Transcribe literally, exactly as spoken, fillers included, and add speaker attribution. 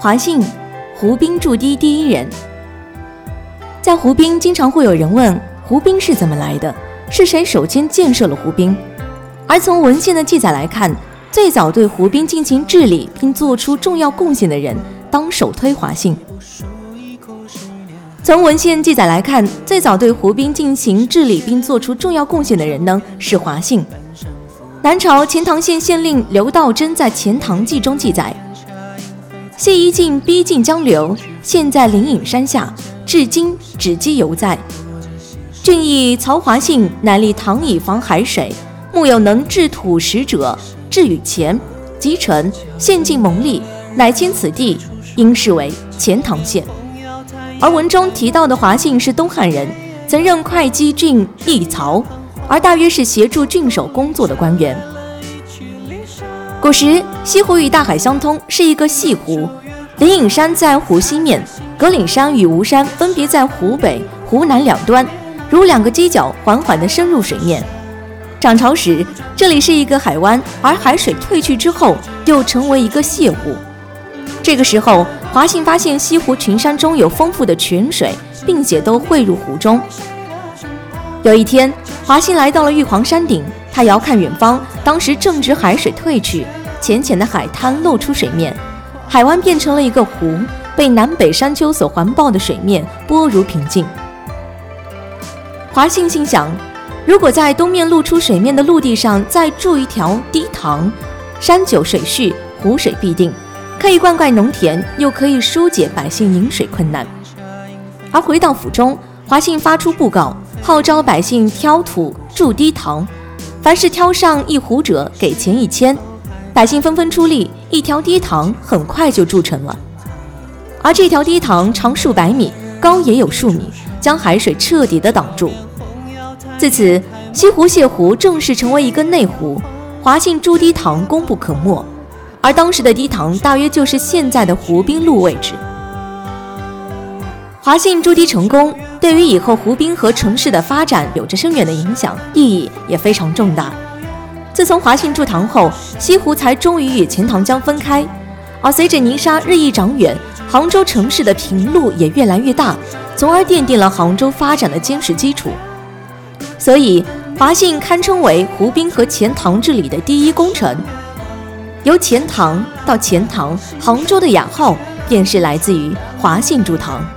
Speaker 1: 华信，湖滨筑堤第一人。在湖滨，经常会有人问湖滨是怎么来的，是谁首先建设了湖滨？而从文献的记载来看，最早对湖滨进行治理并做出重要贡献的人，当首推华信。从文献记载来看，最早对湖滨进行治理并做出重要贡献的人呢，是华信。南朝钱塘县县令刘道真在《钱塘记》中记载：谢一进逼近江流，现在灵隐山下，至今址基犹在。郡邑曹华信乃立塘以防海水，木有能治土石者，至与钱、集成、县境蒙利，乃迁此地，因视为钱塘县。而文中提到的华信是东汉人，曾任会稽郡邑曹，而大约是协助郡守工作的官员。古时西湖与大海相通，是一个细湖，灵隐山在湖西面，格岭山与吴山分别在湖北、湖南两端，如两个犄角缓缓地深入水面。涨潮时，这里是一个海湾，而海水退去之后，又成为一个泻湖。这个时候，华信发现西湖群山中有丰富的泉水，并且都汇入湖中。有一天，华信来到了玉皇山顶，他遥看远方，当时正值海水退去，浅浅的海滩露出水面，海湾变成了一个湖，被南北山丘所环抱的水面波如平静。华信心想，如果在东面露出水面的陆地上再筑一条堤塘，山久水蓄，湖水必定，可以灌溉农田，又可以疏解百姓饮水困难。而回到府中，华信发出布告，号召百姓挑土筑堤塘，凡是挑上一湖者给钱一千。百姓纷纷出力，一条堤塘很快就筑成了。而这条堤塘长数百米，高也有数米，将海水彻底的挡住。自此，西湖泻湖正式成为一个内湖，华信筑堤塘功不可没。而当时的堤塘大约就是现在的湖滨路位置。华信筑堤成功，对于以后湖滨和城市的发展有着深远的影响，意义也非常重大。自从华信筑塘后，西湖才终于与钱塘江分开，而随着泥沙日益长远，杭州城市的平路也越来越大，从而奠定了杭州发展的坚实基础。所以，华信堪称为湖滨和钱塘治理的第一功臣。由钱塘到钱塘，杭州的雅号便是来自于华信筑塘。